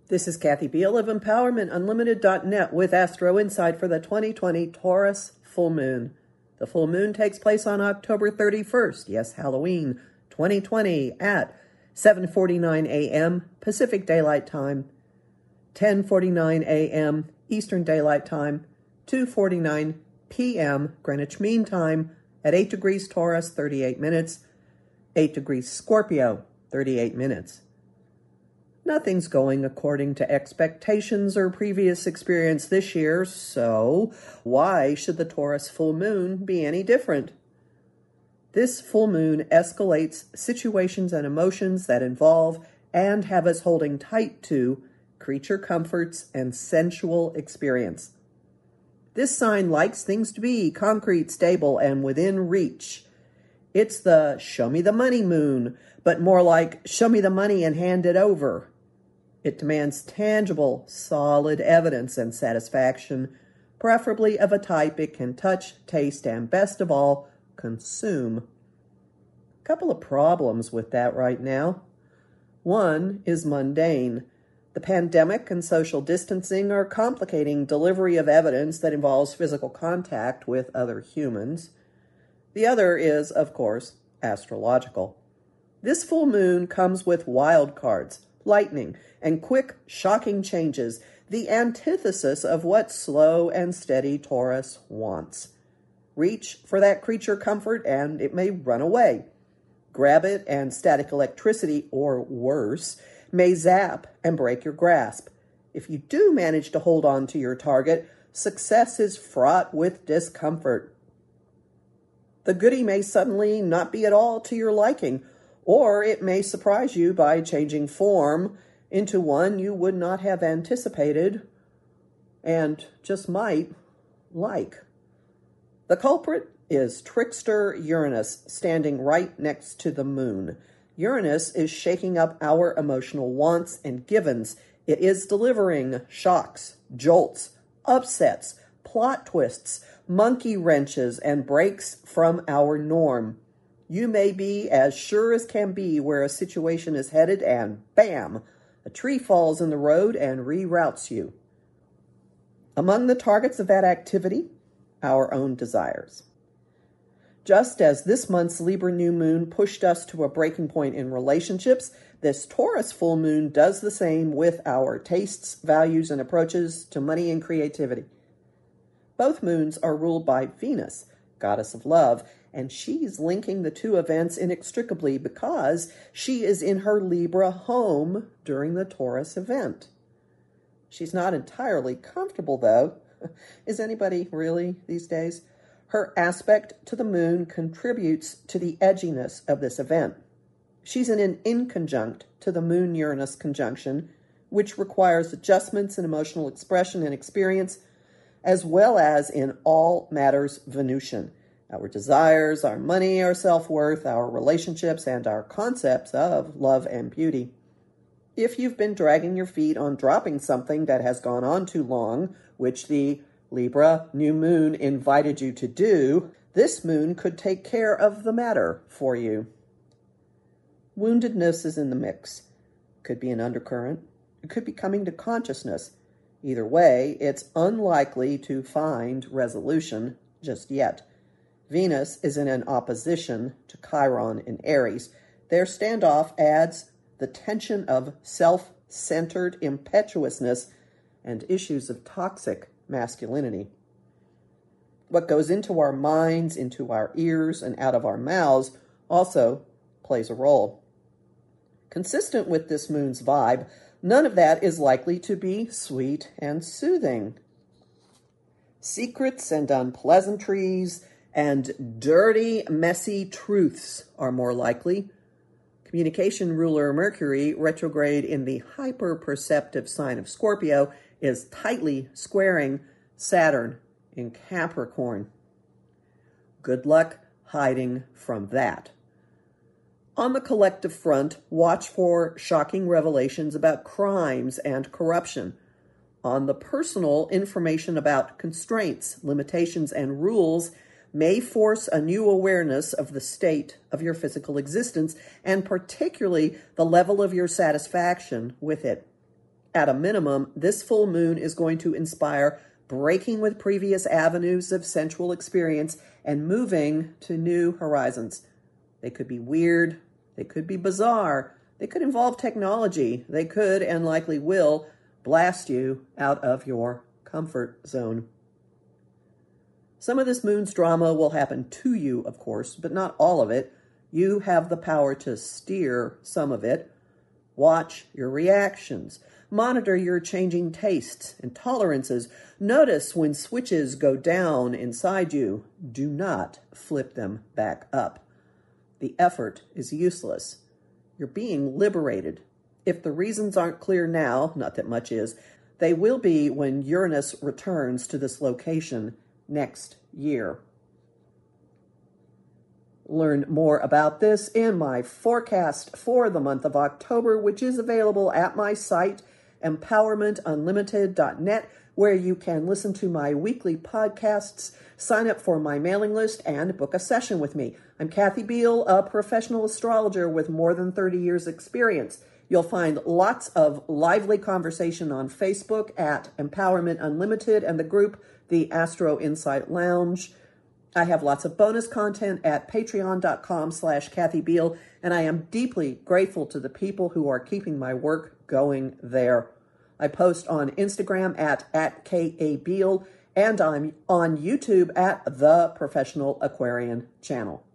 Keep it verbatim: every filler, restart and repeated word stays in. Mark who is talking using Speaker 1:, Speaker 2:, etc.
Speaker 1: This is Kathy Beal of Empowerment Unlimited dot net with Astro Insight for the twenty twenty Taurus full moon. The full moon takes place on October thirty-first, yes, Halloween, twenty twenty, at seven forty-nine a.m. Pacific Daylight Time, ten forty-nine a.m. Eastern Daylight Time, two forty-nine p.m. Greenwich Mean Time, at eight degrees Taurus, thirty-eight minutes, eight degrees Scorpio, thirty-eight minutes. Nothing's going according to expectations or previous experience this year, so why should the Taurus full moon be any different? This full moon escalates situations and emotions that involve and have us holding tight to creature comforts and sensual experience. This sign likes things to be concrete, stable, and within reach. It's the show me the money moon, but more like show me the money and hand it over. It demands tangible, solid evidence and satisfaction, preferably of a type it can touch, taste, and best of all, consume. A couple of problems with that right now. One is mundane. The pandemic and social distancing are complicating delivery of evidence that involves physical contact with other humans. The other is, of course, astrological. This full moon comes with wild cards, lightning, and quick, shocking changes, the antithesis of what slow and steady Taurus wants. Reach for that creature comfort and it may run away. Grab it and static electricity, or worse, may zap and break your grasp. If you do manage to hold on to your target, success is fraught with discomfort. The goodie may suddenly not be at all to your liking, or it may surprise you by changing form into one you would not have anticipated and just might like. The culprit is trickster Uranus, standing right next to the moon. Uranus is shaking up our emotional wants and givens. It is delivering shocks, jolts, upsets, plot twists, monkey wrenches, and breaks from our norm. You may be as sure as can be where a situation is headed, and bam, a tree falls in the road and reroutes you. Among the targets of that activity, our own desires. Just as this month's Libra new moon pushed us to a breaking point in relationships, this Taurus full moon does the same with our tastes, values, and approaches to money and creativity. Both moons are ruled by Venus, goddess of love, and she's linking the two events inextricably because she is in her Libra home during the Taurus event. She's not entirely comfortable, though. Is anybody really these days? Her aspect to the moon contributes to the edginess of this event. She's in an inconjunct to the Moon-Uranus conjunction, which requires adjustments in emotional expression and experience, as well as in all matters Venusian. Our desires, our money, our self-worth, our relationships, and our concepts of love and beauty. If you've been dragging your feet on dropping something that has gone on too long, which the Libra new moon invited you to do, this moon could take care of the matter for you. Woundedness is in the mix. Could be an undercurrent. It could be coming to consciousness. Either way, it's unlikely to find resolution just yet. Venus is in an opposition to Chiron in Aries. Their standoff adds the tension of self-centered impetuousness and issues of toxic masculinity. What goes into our minds, into our ears, and out of our mouths also plays a role. Consistent with this moon's vibe, none of that is likely to be sweet and soothing. Secrets and unpleasantries and dirty, messy truths are more likely. Communication ruler Mercury, retrograde in the hyper-perceptive sign of Scorpio, is tightly squaring Saturn in Capricorn. Good luck hiding from that. On the collective front, watch for shocking revelations about crimes and corruption. On the personal, information about constraints, limitations, and rules may force a new awareness of the state of your physical existence, and particularly the level of your satisfaction with it. At a minimum, this full moon is going to inspire breaking with previous avenues of sensual experience and moving to new horizons. They could be weird, they could be bizarre, they could involve technology, they could and likely will blast you out of your comfort zone. Some of this moon's drama will happen to you, of course, but not all of it. You have the power to steer some of it. Watch your reactions. Monitor your changing tastes and tolerances. Notice when switches go down inside you. Do not flip them back up. The effort is useless. You're being liberated. If the reasons aren't clear now, not that much is, they will be when Uranus returns to this location next year. Learn more about this in my forecast for the month of October, which is available at my site, empowerment unlimited dot net, where you can listen to my weekly podcasts, sign up for my mailing list, and book a session with me. I'm Kathy Beal, a professional astrologer with more than thirty years experience. You'll find lots of lively conversation on Facebook at Empowerment Unlimited and the group The Astro Insight Lounge. I have lots of bonus content at patreon.com slash Kathy Beal, and I am deeply grateful to the people who are keeping my work going there. I post on Instagram at, at K A Beal, and I'm on YouTube at The Professional Aquarian Channel.